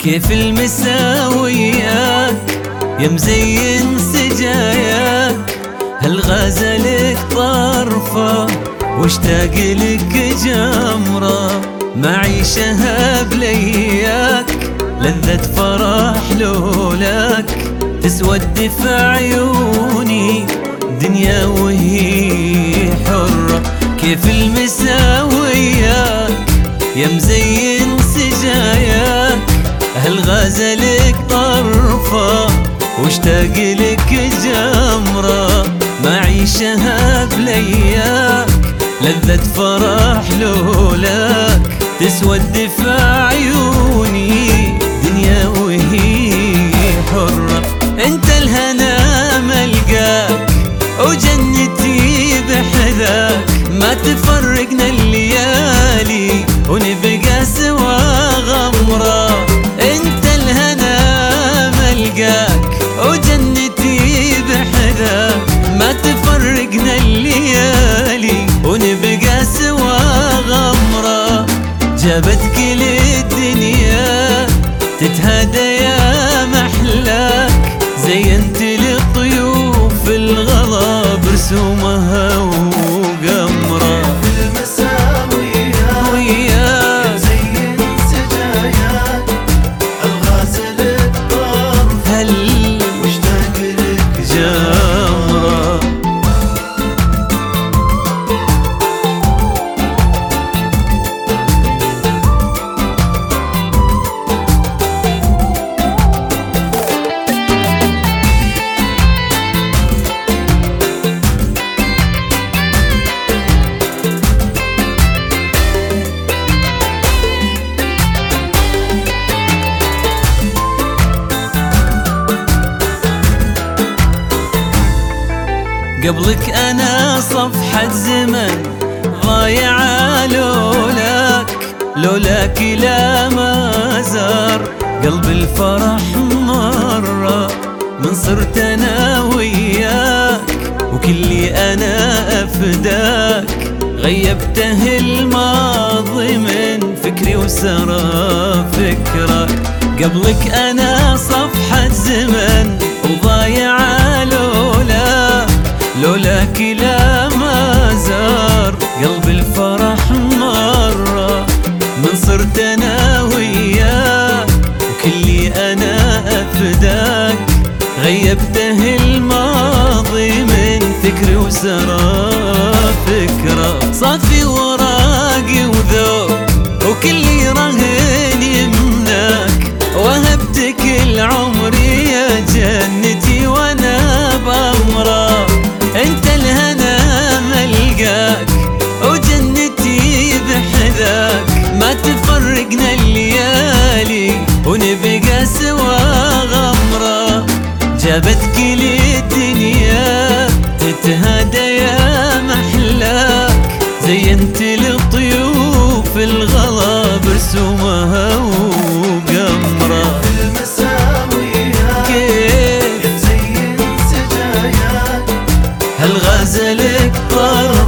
كيف المساوياك يا مزين سجاياك، هل غازلك طرفة واشتاق لك جمرة، معيشها بلياك لذة فرح لولاك، تسود في عيوني دنيا وهي حرة. كيف المساوياك يا مزين سجاياك، هل غازلك طرفة واشتاق لك جمرة، معيشها بلياك لذة فرح لولاك، تسود في عيوني دنيا وهي حرة. انت الهنا ملقاك وجنتي بحذاك، ما تفرقنا الليالي ونبقى سوا غمرة. انت الهنا ملقاك وجنتي بحذاك، ما تفرقنا الليالي ونبقى سوا غمرة. جابتك للدنيا تتهادى يا محلاك، زينت للطيوف الغلا برسومها وقمرة. المساويات وياك زين سجاياك، الغازلك طرف هل واشتاق لك جمرة. قبلك أنا صفحة زمن ضايعة لولاك لا ما زار قلب الفرح مرة، من صرت أنا وياك وكلي أنا أفداك، غيبته الماضي من فكري وسرى فكرك. قبلك أنا صفحة زمن وضايعة لولاك لا ما زار قلب الفرح مرة، من صرت أنا وياك وكلي أنا أفداك، غيبته الماضي من فكري وسرى فكرة. صافي وراقي وذوق وكلي رهن يمناك، وهبتك العمر يا جنتي وانا بأمرة. انت الهنا ملقاك وجنتي بحذاك، ما تفرقنا الليالي ونبقى سوا غمرة. جابتك للدنيا تتهادى يا محلاك، زينت للطيوف الغلا برسومها وقمرة. المساويات كيف زين سجاياك، هل غازلك طرف